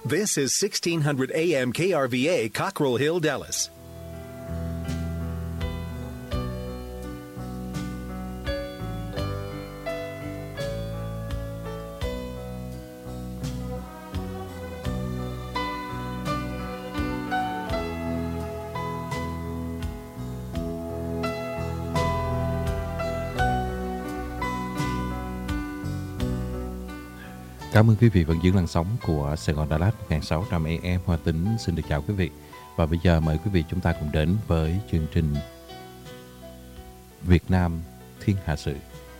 This is 1600 AM KRVA, Cockrell Hill, Dallas. Cảm ơn quý vị vẫn giữ làn sóng của Sài Gòn Đà Lạt 1600 AM. Hoa Tính xin được chào quý vị. Và bây giờ mời quý vị chúng ta cùng đến với chương trình Việt Nam Thiên Hạ Sự.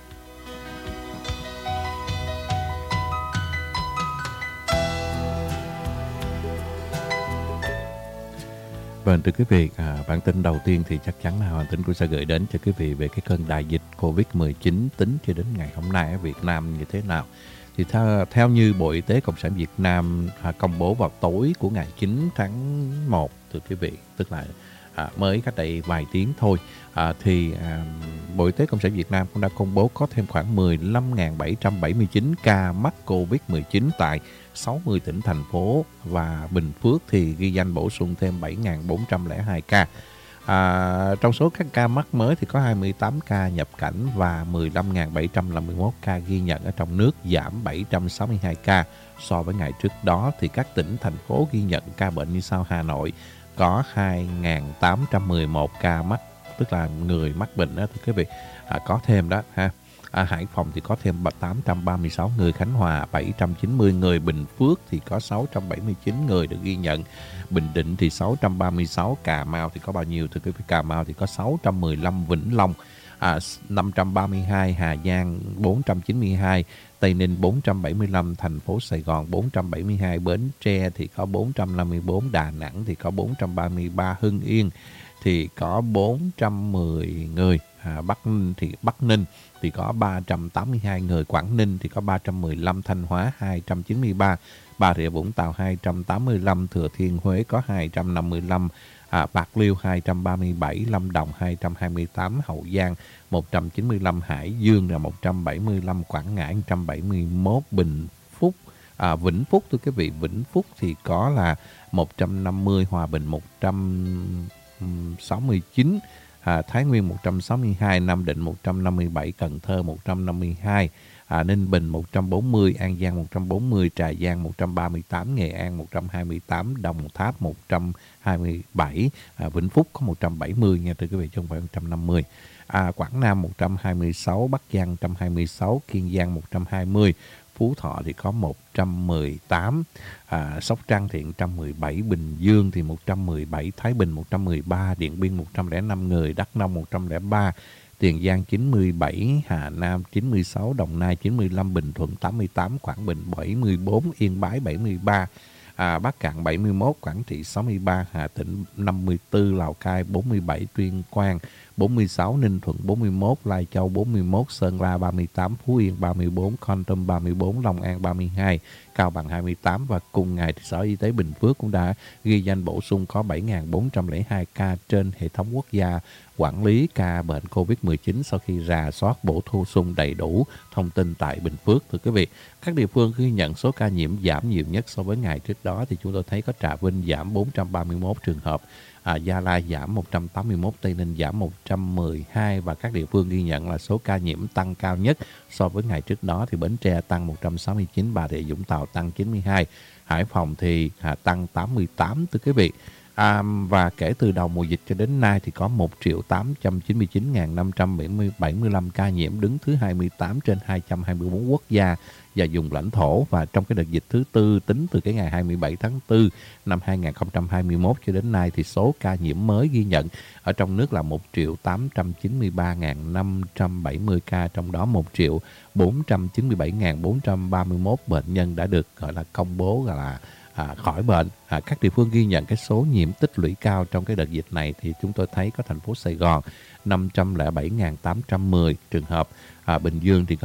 Vâng, thưa quý vị, bản tin đầu tiên thì chắc chắn là Hoàng Tính cũng sẽ gửi đến cho quý vị về cái cơn đại dịch Covid-19 tính cho đến ngày hôm nay ở Việt Nam như thế nào. Thì theo như Bộ Y tế Cộng sản Việt Nam công bố vào tối của ngày 9 tháng 1, thưa quý vị, tức là mới cách đây vài tiếng thôi, thì Bộ Y tế Cộng sản Việt Nam cũng đã công bố có thêm khoảng 15.779 ca mắc Covid-19 tại 60 tỉnh, thành phố, và Bình Phước thì ghi danh bổ sung thêm 7.402 ca. Trong số các ca mắc mới thì có 28 ca nhập cảnh và 15.751 ca ghi nhận ở trong nước, giảm 762 ca so với ngày trước đó. Thì các tỉnh, thành phố ghi nhận ca bệnh như sau: Hà Nội có 2.811 ca mắc, tức là người mắc bệnh đó thưa quý vị, có thêm đó ha. Hải Phòng thì có thêm 836 người, Khánh Hòa 790 người, Bình Phước thì có 679 người được ghi nhận, Bình Định thì 636, Cà Mau thì có bao nhiêu thưa quý vị? Cà Mau thì có 615, Vĩnh Long 532, Hà Giang 492, Tây Ninh 475, thành phố Sài Gòn 472, Bến Tre thì có 454, Đà Nẵng thì có 433, Hưng Yên thì có 410 người, Bắc Ninh thì có 382 người, Quảng Ninh thì có 315, Thanh Hóa 293, Bà Rịa Vũng Tàu 285, Thừa Thiên Huế có 255, Bạc Liêu 237, Lâm Đồng 228, Hậu Giang 195, Hải Dương là 175, Quảng Ngãi 171, Vĩnh Phúc thưa quý vị, Vĩnh Phúc thì có là 150, Hòa Bình 169, Thái Nguyên 162, Nam Định 157, Cần Thơ 152, Ninh Bình 140, An Giang 140, Trà Giang 138, Nghệ An 128, Đồng Tháp 127, Vĩnh Phúc có 170 nha thưa quý vị, chứ không phải 150. Quảng Nam 126, Bắc Giang 126, Kiên Giang 120, Phú Thọ thì có 118, Sóc Trăng thì 117, Bình Dương thì 117, Thái Bình 113, Điện Biên 105 người, Đắk Nông 103, Tiền Giang 97, Hà Nam 96, Đồng Nai 95, Bình Thuận 88, Quảng Bình 74, Yên Bái 73, Bắc Cạn 71, Quảng Trị 63, Hà Tĩnh 54, Lào Cai 47, Tuyên Quang 46, Ninh Thuận 41, Lai Châu 41, Sơn La 38, Phú Yên 34, Kon Tum 34, Long An 32, Cao Bằng 28. Và cùng ngày thì Sở Y tế Bình Phước cũng đã ghi danh bổ sung có 7.402 ca trên hệ thống quốc gia quản lý ca bệnh COVID-19 sau khi rà soát bổ sung đầy đủ thông tin tại Bình Phước. Thưa quý vị, các địa phương ghi nhận số ca nhiễm giảm nhiều nhất so với ngày trước đó thì chúng tôi thấy có Trà Vinh giảm 431 trường hợp, Gia Lai giảm 181, Tây Ninh giảm 112, và các địa phương ghi nhận là số ca nhiễm tăng cao nhất so với ngày trước đó thì Bến Tre tăng 169, Bà Rịa Vũng Tàu tăng 92, Hải Phòng thì tăng 88 thưa quý vị. Và kể từ đầu mùa dịch cho đến nay thì có 1.899.575 ca nhiễm, đứng thứ 28 trên 224 quốc gia và vùng lãnh thổ. Và trong cái đợt dịch thứ tư tính từ cái ngày 27 tháng 4 năm 2021 cho đến nay thì số ca nhiễm mới ghi nhận ở trong nước là 1.893.570 ca, trong đó 1.497.431 bệnh nhân đã được gọi là công bố là khỏi bệnh. Các địa phương ghi nhận cái số nhiễm tích lũy cao trong cái đợt dịch này thì chúng tôi thấy có thành phố Sài Gòn 507.810 trường hợp, Bình Dương thì có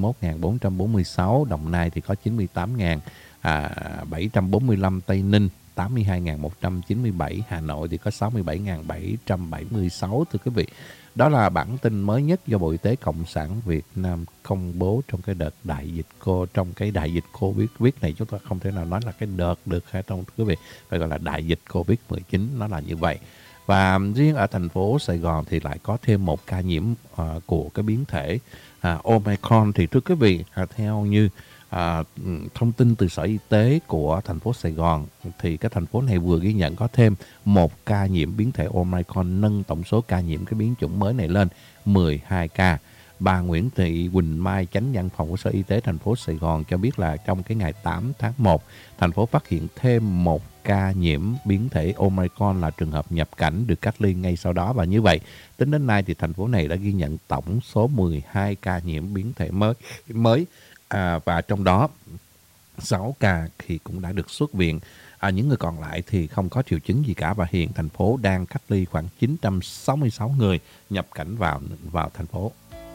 291.446, Đồng Nai thì có 98.745, Tây Ninh 82.197, Hà Nội thì có 67.776 thưa quý vị. Đó là bản tin mới nhất do Bộ Y tế Cộng sản Việt Nam công bố trong cái đợt đại dịch Covid này. Chúng ta không thể nào nói là cái đợt được hay không thưa quý vị, phải gọi là đại dịch Covid-19, nó là như vậy. Và riêng ở thành phố Sài Gòn thì lại có thêm một ca nhiễm của cái biến thể Omicron. Thì thưa quý vị, theo như thông tin từ Sở Y tế của thành phố Sài Gòn thì cái thành phố này vừa ghi nhận có thêm một ca nhiễm biến thể Omicron, nâng tổng số ca nhiễm cái biến chủng mới này lên 12 ca. Bà Nguyễn Thị Quỳnh Mai, Chánh Văn phòng của Sở Y tế thành phố Sài Gòn cho biết là trong cái ngày 8 tháng 1, thành phố phát hiện thêm một ca nhiễm biến thể Omicron là trường hợp nhập cảnh được cách ly ngay sau đó. Và như vậy, tính đến nay thì thành phố này đã ghi nhận tổng số 12 ca nhiễm biến thể mới. Và trong đó 6 ca thì cũng đã được xuất viện. Những người còn lại thì không có triệu chứng gì cả, và hiện thành phố đang cách ly khoảng 966 người nhập cảnh vào thành phố.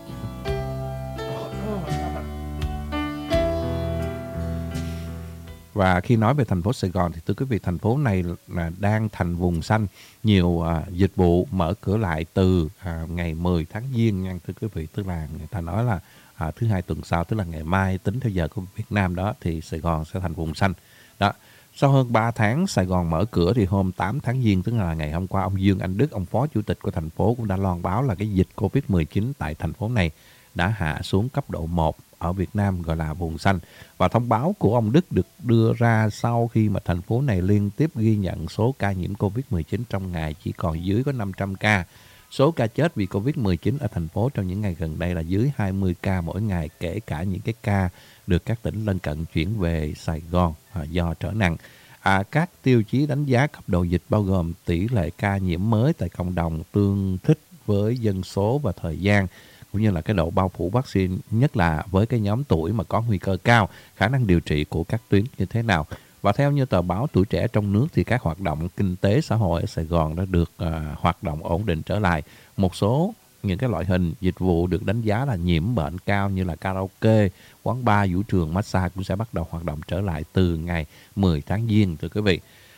Và khi nói về thành phố Sài Gòn thì thưa quý vị, thành phố này là đang thành vùng xanh. Nhiều dịch vụ mở cửa lại từ ngày 10 tháng Giêng nha thưa quý vị. Tức là người ta nói là thứ hai tuần sau, tức là ngày mai tính theo giờ của Việt Nam đó, thì Sài Gòn sẽ thành vùng xanh. Đó. Sau hơn 3 tháng Sài Gòn mở cửa thì hôm 8 tháng Giêng, tức là ngày hôm qua, ông Dương Anh Đức, ông Phó Chủ tịch của thành phố cũng đã loan báo là cái dịch Covid-19 tại thành phố này đã hạ xuống cấp độ 1 ở Việt Nam, gọi là vùng xanh. Và thông báo của ông Đức được đưa ra sau khi mà thành phố này liên tiếp ghi nhận số ca nhiễm Covid-19 trong ngày chỉ còn dưới có 500 ca. Số ca chết vì Covid-19 ở thành phố trong những ngày gần đây là dưới 20 ca mỗi ngày, kể cả những cái ca được các tỉnh lân cận chuyển về Sài Gòn do trở nặng. Các tiêu chí đánh giá cấp độ dịch bao gồm tỷ lệ ca nhiễm mới tại cộng đồng tương thích với dân số và thời gian, cũng như là cái độ bao phủ vaccine, nhất là với cái nhóm tuổi mà có nguy cơ cao, khả năng điều trị của các tuyến như thế nào. Và theo như tờ báo Tuổi Trẻ trong nước thì các hoạt động kinh tế xã hội ở Sài Gòn đã được hoạt động ổn định trở lại. Một số những cái loại hình dịch vụ được đánh giá là nhiễm bệnh cao như là karaoke, quán bar, vũ trường, massage cũng sẽ bắt đầu hoạt động trở lại từ ngày 10 tháng Giêng thưa quý vị.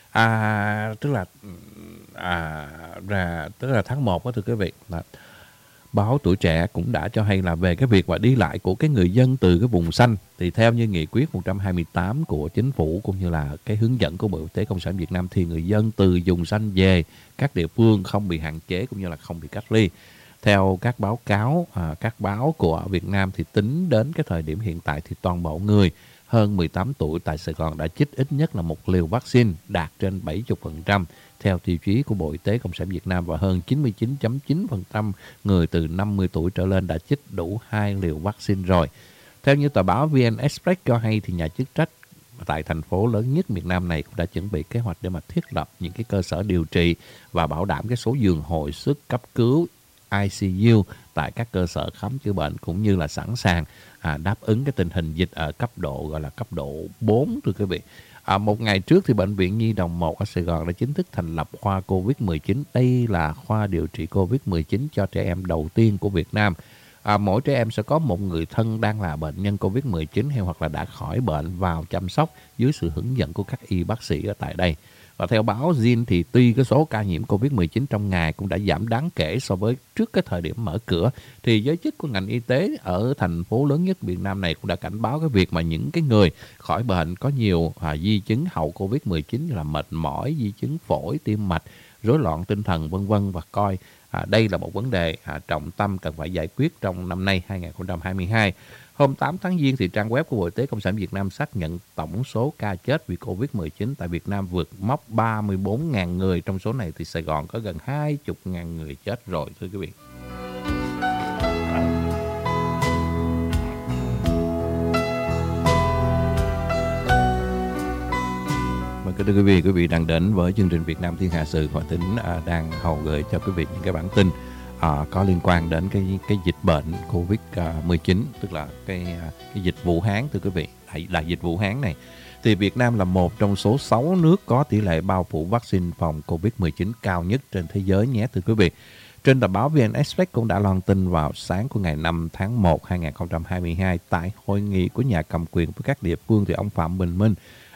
Tức là tháng 1 đó thưa quý vị. Báo Tuổi Trẻ cũng đã cho hay là về cái việc mà đi lại của cái người dân từ cái vùng xanh thì theo như nghị quyết 128 của chính phủ cũng như là cái hướng dẫn của Bộ Y tế Cộng sản Việt Nam thì người dân từ vùng xanh về các địa phương không bị hạn chế cũng như là không bị cách ly. Theo các báo cáo, các báo của Việt Nam thì tính đến cái thời điểm hiện tại thì toàn bộ người hơn 18 tuổi tại Sài Gòn đã chích ít nhất là một liều vaccine đạt trên 70% theo tiêu chí của Bộ Y tế Cộng sản Việt Nam, và hơn 99.9% người từ 50 tuổi trở lên đã chích đủ 2 liều vaccine rồi. Theo như tờ báo VN Express cho hay thì nhà chức trách tại thành phố lớn nhất miền Nam này cũng đã chuẩn bị kế hoạch để mà thiết lập những cái cơ sở điều trị và bảo đảm cái số giường hồi sức cấp cứu ICU tại các cơ sở khám chữa bệnh, cũng như là sẵn sàng đáp ứng cái tình hình dịch ở cấp độ gọi là cấp độ 4 thưa quý vị. Một ngày trước thì Bệnh viện Nhi Đồng 1 ở Sài Gòn đã chính thức thành lập khoa COVID-19. Đây là khoa điều trị COVID-19 cho trẻ em đầu tiên của Việt Nam. Mỗi trẻ em sẽ có một người thân đang là bệnh nhân COVID-19 hay hoặc là đã khỏi bệnh vào chăm sóc dưới sự hướng dẫn của các y bác sĩ ở tại đây. Và theo báo Zin thì tuy cái số ca nhiễm COVID-19 trong ngày cũng đã giảm đáng kể so với trước cái thời điểm mở cửa, thì giới chức của ngành y tế ở thành phố lớn nhất Việt Nam này cũng đã cảnh báo cái việc mà những cái người khỏi bệnh có nhiều di chứng hậu COVID-19 như là mệt mỏi, di chứng phổi, tim mạch, rối loạn tinh thần vân vân, và coi đây là một vấn đề trọng tâm cần phải giải quyết trong năm nay 2022. Hôm 8 tháng Giêng thì trang web của Bộ Y tế Cộng sản Việt Nam xác nhận tổng số ca chết vì Covid-19 tại Việt Nam vượt mốc 34.000 người. Trong số này thì Sài Gòn có gần 20.000 người chết rồi thưa quý vị. Thưa quý vị đang đến với chương trình Việt Nam Thiên Hạ Sự. Hoàng Tính đang hầu gửi cho quý vị những cái bản tin có liên quan đến cái dịch bệnh Covid-19, tức là cái dịch Vũ Hán thưa quý vị. Đại dịch Vũ Hán này thì Việt Nam là một trong số 6 nước có tỷ lệ bao phủ vaccine phòng Covid-19 cao nhất trên thế giới nhé thưa quý vị. Trên tờ báo VN Express cũng đã loan tin vào sáng của ngày 5 tháng 1 2022 tại hội nghị của nhà cầm quyền với các địa phương thì ông Phạm Bình Minh,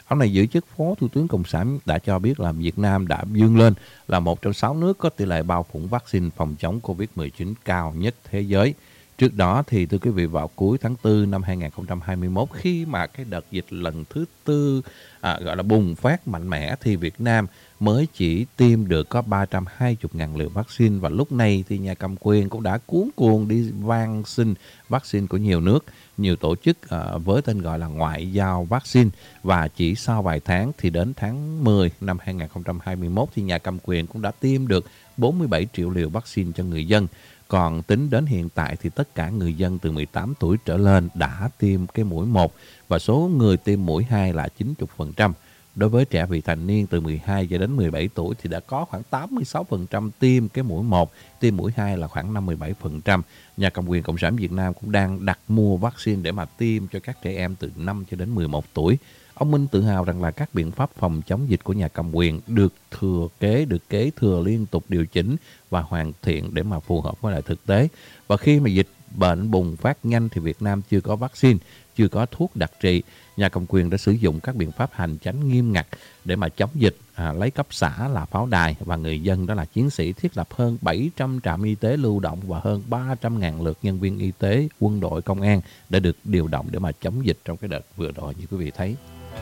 Ông này giữ chức Phó Thủ tướng Cộng sản đã cho biết là Việt Nam đã vươn lên là một trong 6 nước có tỷ lệ bao phủ vaccine phòng chống Covid-19 cao nhất thế giới. Trước đó thì thưa quý vị, vào cuối tháng 4 năm 2021, khi mà cái đợt dịch lần thứ tư gọi là bùng phát mạnh mẽ, thì Việt Nam mới chỉ tiêm được có 320.000 liều vaccine, và lúc này thì nhà cầm quyền cũng đã cuống cuồng đi van xin vaccine của nhiều nước, nhiều tổ chức với tên gọi là ngoại giao vaccine. Và chỉ sau vài tháng thì đến tháng 10 năm 2021 thì nhà cầm quyền cũng đã tiêm được 47 triệu liều vaccine cho người dân. Còn tính đến hiện tại thì tất cả người dân từ 18 tuổi trở lên đã tiêm cái mũi 1 và số người tiêm mũi 2 là 90%. Đối với trẻ vị thành niên từ 12 cho đến 17 tuổi thì đã có khoảng 86% tiêm cái mũi 1, tiêm mũi 2 là khoảng 57%. Nhà cầm quyền Cộng sản Việt Nam cũng đang đặt mua vaccine để mà tiêm cho các trẻ em từ 5 cho đến 11 tuổi. Ông Minh tự hào rằng là các biện pháp phòng chống dịch của nhà cầm quyền được kế thừa liên tục điều chỉnh và hoàn thiện để mà phù hợp với lại thực tế. Và khi mà dịch bệnh bùng phát nhanh thì Việt Nam chưa có vaccine, chưa có thuốc đặc trị. Nhà cầm quyền đã sử dụng các biện pháp hành chánh nghiêm ngặt để mà chống dịch, lấy cấp xã là pháo đài và người dân đó là chiến sĩ, thiết lập hơn 700 trạm y tế lưu động và hơn 300.000 lượt nhân viên y tế, quân đội, công an đã được điều động để mà chống dịch trong cái đợt vừa rồi như quý vị thấy.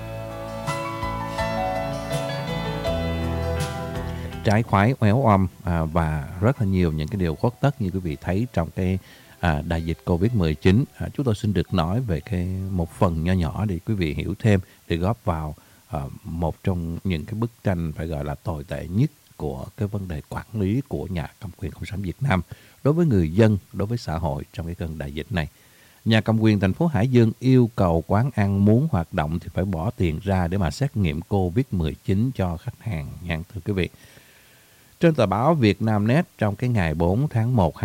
Trái khoái oéo om và rất là nhiều những cái điều khuất tất như quý vị thấy trong cái đại dịch Covid-19. Chúng tôi xin được nói về một phần nho nhỏ để quý vị hiểu thêm, để góp vào một trong những cái bức tranh phải gọi là tồi tệ nhất của cái vấn đề quản lý của nhà cầm quyền Cộng sản Việt Nam đối với người dân, đối với xã hội trong cái cơn đại dịch này. Nhà cầm quyền thành phố Hải Dương yêu cầu quán ăn muốn hoạt động thì phải bỏ tiền ra để mà xét nghiệm Covid-19 cho khách hàng nha, thưa quý vị. Trên tờ báo Vietnamnet trong cái ngày 4 tháng 1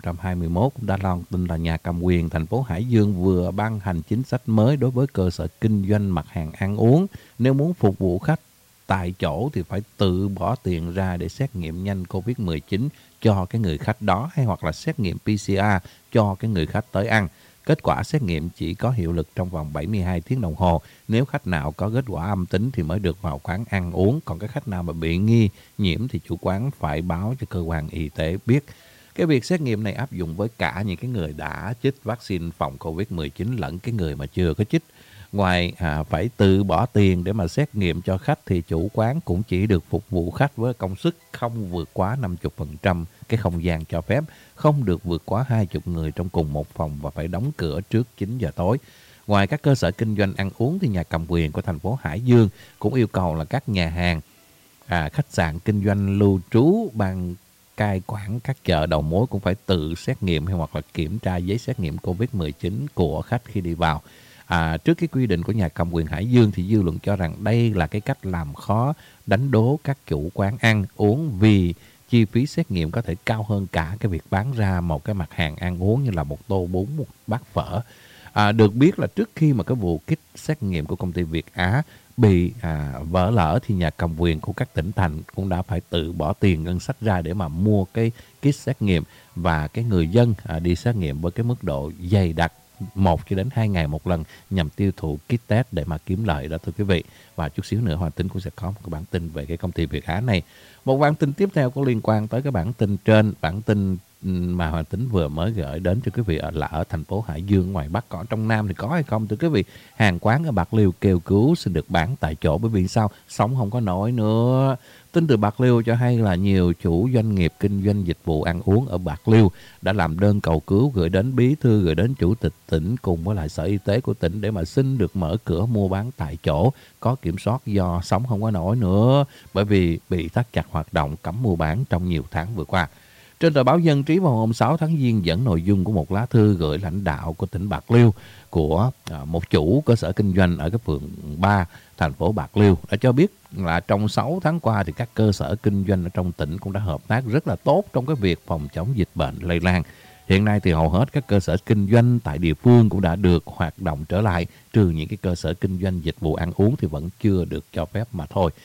2021 cũng đã loan tin là nhà cầm quyền thành phố Hải Dương vừa ban hành chính sách mới đối với cơ sở kinh doanh mặt hàng ăn uống. Nếu muốn phục vụ khách tại chỗ thì phải tự bỏ tiền ra để xét nghiệm nhanh Covid-19 cho cái người khách đó, hay hoặc là xét nghiệm PCR cho cái người khách tới ăn. Kết quả xét nghiệm chỉ có hiệu lực trong vòng 72 tiếng đồng hồ. Nếu khách nào có kết quả âm tính thì mới được vào quán ăn uống. Còn cái khách nào mà bị nghi nhiễm thì chủ quán phải báo cho cơ quan y tế biết. Cái việc xét nghiệm này áp dụng với cả những cái người đã chích vaccine phòng Covid-19 lẫn cái người mà chưa có chích. Ngoài phải tự bỏ tiền để mà xét nghiệm cho khách thì chủ quán cũng chỉ được phục vụ khách với công suất không vượt quá 50% cái không gian cho phép, không được vượt quá 20 người trong cùng một phòng và phải đóng cửa trước 9 giờ tối. Ngoài các cơ sở kinh doanh ăn uống thì nhà cầm quyền của thành phố Hải Dương cũng yêu cầu là các nhà hàng, khách sạn kinh doanh lưu trú, ban cai quản các chợ đầu mối cũng phải tự xét nghiệm hay hoặc là kiểm tra giấy xét nghiệm Covid-19 của khách khi đi vào. Trước cái quy định của nhà cầm quyền Hải Dương thì dư luận cho rằng đây là cái cách làm khó đánh đố các chủ quán ăn uống, vì chi phí xét nghiệm có thể cao hơn cả cái việc bán ra một cái mặt hàng ăn uống như là một tô bún, một bát phở. Được biết là trước khi mà cái vụ kit xét nghiệm của công ty Việt Á bị vỡ lở thì nhà cầm quyền của các tỉnh thành cũng đã phải tự bỏ tiền ngân sách ra để mà mua cái kit xét nghiệm, và cái người dân đi xét nghiệm với cái mức độ dày đặc 1 cho đến 2 ngày một lần nhằm tiêu thụ kit test để mà kiếm lợi đó thưa quý vị. Và chút xíu nữa Hoàng Tính cũng sẽ có một cái bản tin về cái công ty Việt Á này. Một bản tin tiếp theo có liên quan tới cái bản tin trên, bản tin mà Hoàng Tính vừa mới gửi đến cho quý vị là ở thành phố Hải Dương ngoài Bắc. Còn trong Nam thì có hay không thưa quý vị? Hàng quán ở Bạc Liêu kêu cứu xin được bán tại chỗ bởi vì sao? Sống không có nổi nữa. Tin từ Bạc Liêu cho hay là nhiều chủ doanh nghiệp kinh doanh dịch vụ ăn uống ở Bạc Liêu đã làm đơn cầu cứu gửi đến bí thư, gửi đến chủ tịch tỉnh cùng với lại sở y tế của tỉnh để mà xin được mở cửa mua bán tại chỗ có kiểm soát, do sống không có nổi nữa bởi vì bị thắt chặt hoạt động cấm mua bán trong nhiều tháng vừa qua. Trên tờ báo Dân Trí vào hôm 6 tháng Giêng dẫn nội dung của một lá thư gửi lãnh đạo của tỉnh Bạc Liêu của một chủ cơ sở kinh doanh ở cái phường 3 thành phố Bạc Liêu đã cho biết là trong 6 tháng qua thì các cơ sở kinh doanh ở trong tỉnh cũng đã hợp tác rất là tốt trong cái việc phòng chống dịch bệnh lây lan. Hiện nay thì hầu hết các cơ sở kinh doanh tại địa phương cũng đã được hoạt động trở lại, trừ những cái cơ sở kinh doanh dịch vụ ăn uống thì vẫn chưa được cho phép mà thôi.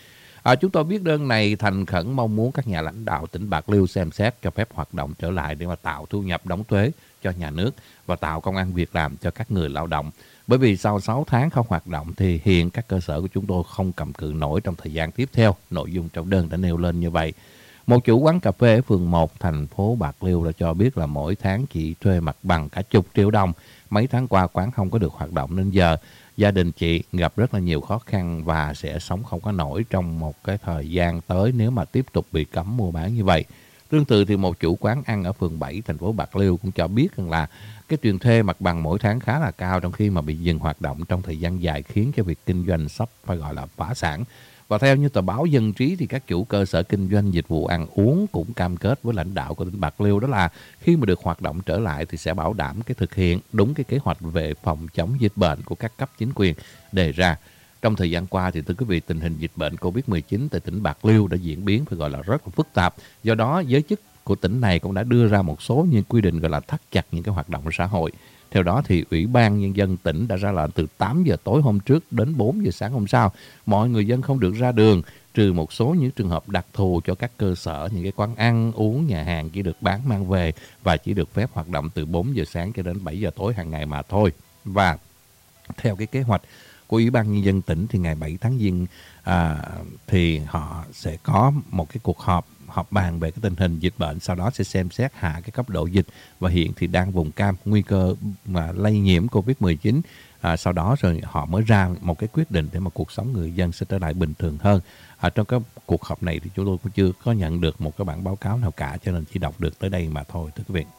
Chúng tôi biết đơn này thành khẩn mong muốn các nhà lãnh đạo tỉnh Bạc Liêu xem xét cho phép hoạt động trở lại để mà tạo thu nhập đóng thuế cho nhà nước và tạo công ăn việc làm cho các người lao động. Bởi vì sau 6 tháng không hoạt động thì hiện các cơ sở của chúng tôi không cầm cự nổi trong thời gian tiếp theo. Nội dung trong đơn đã nêu lên như vậy. Một chủ quán cà phê ở phường 1 thành phố Bạc Liêu đã cho biết là mỗi tháng chị thuê mặt bằng cả chục triệu đồng. Mấy tháng qua quán không có được hoạt động nên giờ gia đình chị gặp rất là nhiều khó khăn và sẽ sống không có nổi trong một cái thời gian tới nếu mà tiếp tục bị cấm mua bán như vậy. Tương tự thì một chủ quán ăn ở phường 7 thành phố Bạc Liêu cũng cho biết rằng là cái tiền thuê mặt bằng mỗi tháng khá là cao trong khi mà bị dừng hoạt động trong thời gian dài khiến cho việc kinh doanh sắp phải gọi là phá sản. Và theo như tờ báo Dân Trí thì các chủ cơ sở kinh doanh dịch vụ ăn uống cũng cam kết với lãnh đạo của tỉnh Bạc Liêu đó là khi mà được hoạt động trở lại thì sẽ bảo đảm cái thực hiện đúng cái kế hoạch về phòng chống dịch bệnh của các cấp chính quyền đề ra. Trong thời gian qua thì thưa quý vị, tình hình dịch bệnh Covid-19 tại tỉnh Bạc Liêu đã diễn biến phải gọi là rất là phức tạp. Do đó giới chức của tỉnh này cũng đã đưa ra một số những quy định gọi là thắt chặt những cái hoạt động xã hội. Theo đó thì Ủy ban Nhân dân tỉnh đã ra lệnh từ 8 giờ tối hôm trước đến 4 giờ sáng hôm sau. Mọi người dân không được ra đường, trừ một số những trường hợp đặc thù cho các cơ sở, những cái quán ăn, uống, nhà hàng chỉ được bán mang về và chỉ được phép hoạt động từ 4 giờ sáng cho đến 7 giờ tối hàng ngày mà thôi. Và theo cái kế hoạch của Ủy ban Nhân dân tỉnh thì ngày 7 tháng Giêng thì họ sẽ có một cái cuộc họp bàn về cái tình hình dịch bệnh, sau đó sẽ xem xét hạ cái cấp độ dịch và hiện thì đang vùng cam nguy cơ mà lây nhiễm Covid-19. Sau đó rồi họ mới ra một cái quyết định để mà cuộc sống người dân sẽ trở lại bình thường hơn. Trong cái cuộc họp này thì chúng tôi cũng chưa có nhận được một cái bản báo cáo nào cả, cho nên chỉ đọc được tới đây mà thôi thưa quý vị.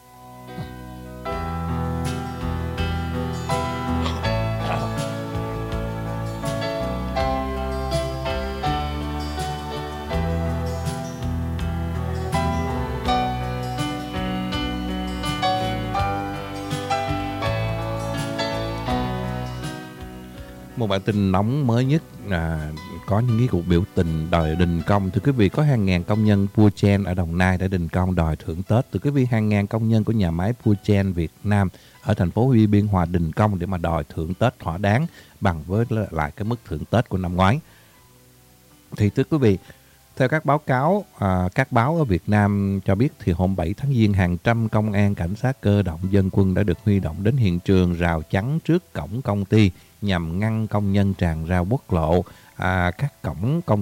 Một bản tin nóng mới nhất có những cái cuộc biểu tình đòi đình công. Thưa quý vị, có hàng ngàn công nhân Puchen ở Đồng Nai đã đình công đòi thưởng Tết. Thưa quý vị, hàng ngàn công nhân của nhà máy Puchen Việt Nam ở thành phố Biên Hòa đình công để mà đòi thưởng Tết thỏa đáng bằng với lại cái mức thưởng Tết của năm ngoái. Thì thưa quý vị, theo các báo cáo, các báo ở Việt Nam cho biết thì hôm 7 tháng Giêng, hàng trăm công an, cảnh sát cơ động, dân quân đã được huy động đến hiện trường rào chắn trước cổng công ty nhằm ngăn công nhân tràn ra quốc lộ. Cách cổng công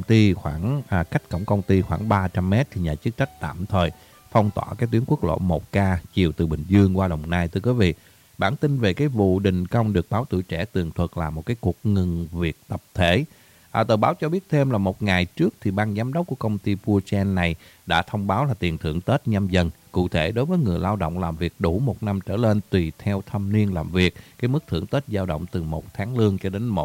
ty khoảng 300 mét thì nhà chức trách tạm thời phong tỏa cái tuyến quốc lộ 1K chiều từ Bình Dương qua Đồng Nai. Thưa quý vị, bản tin về cái vụ đình công được báo Tuổi Trẻ tường thuật là một cái cuộc ngừng việc tập thể. Tờ báo cho biết thêm là một ngày trước thì ban giám đốc của công ty Puchen này đã thông báo là tiền thưởng Tết Nhâm Dần. Cụ thể, đối với người lao động làm việc đủ 1 năm trở lên tùy theo thâm niên làm việc, cái mức thưởng Tết dao động từ 1 tháng lương cho đến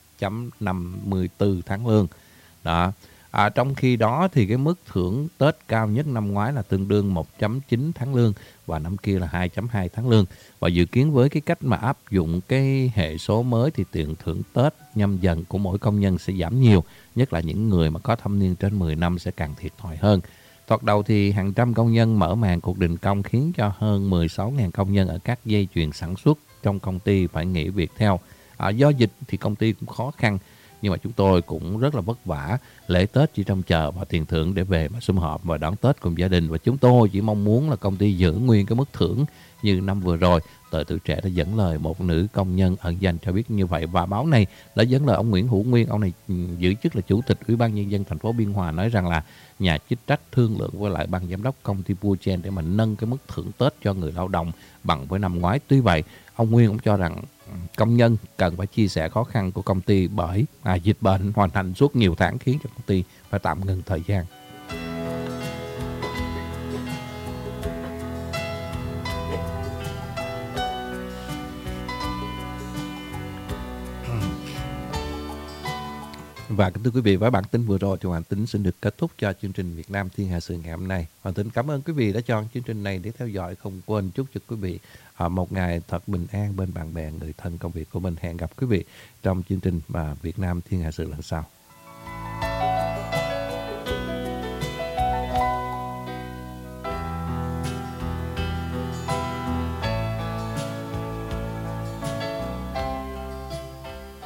1,54 tháng lương. Đó. Trong khi đó thì cái mức thưởng Tết cao nhất năm ngoái là tương đương 1,9 tháng lương và năm kia là 2,2 tháng lương. Và dự kiến với cái cách mà áp dụng cái hệ số mới thì tiền thưởng Tết Nhâm Dần của mỗi công nhân sẽ giảm nhiều, nhất là những người mà có thâm niên trên 10 năm sẽ càng thiệt thòi hơn. Thoạt đầu thì hàng trăm công nhân mở màn cuộc đình công khiến cho hơn 16.000 công nhân ở các dây chuyền sản xuất trong công ty phải nghỉ việc theo. Do dịch thì công ty cũng khó khăn, nhưng mà chúng tôi cũng rất là vất vả. Lễ Tết chỉ trông chờ vào tiền thưởng để về mà sum họp và đón Tết cùng gia đình. Và chúng tôi chỉ mong muốn là công ty giữ nguyên cái mức thưởng như năm vừa rồi. Tờ Tuổi Trẻ đã dẫn lời một nữ công nhân ẩn danh cho biết như vậy. Và báo này đã dẫn lời ông Nguyễn Hữu Nguyên. Ông này giữ chức là Chủ tịch Ủy ban Nhân dân thành phố Biên Hòa, nói rằng là nhà chức trách thương lượng với lại ban giám đốc công ty Puchen để mà nâng cái mức thưởng Tết cho người lao động bằng với năm ngoái. Tuy vậy, ông Nguyên cũng cho rằng công nhân cần phải chia sẻ khó khăn của công ty bởi dịch bệnh hoàn thành suốt nhiều tháng khiến cho công ty phải tạm ngừng thời gian. Và kính thưa quý vị, với bản tin vừa rồi thì Hoàng Tính xin được kết thúc cho chương trình Việt Nam Thiên Hà Sự ngày hôm nay. Hoàng Tính cảm ơn quý vị đã chọn chương trình này để theo dõi. Không quên chúc cho quý vị một ngày thật bình an bên bạn bè, người thân, công việc của mình. Hẹn gặp quý vị trong chương trình Việt Nam Thiên Hà Sự lần sau.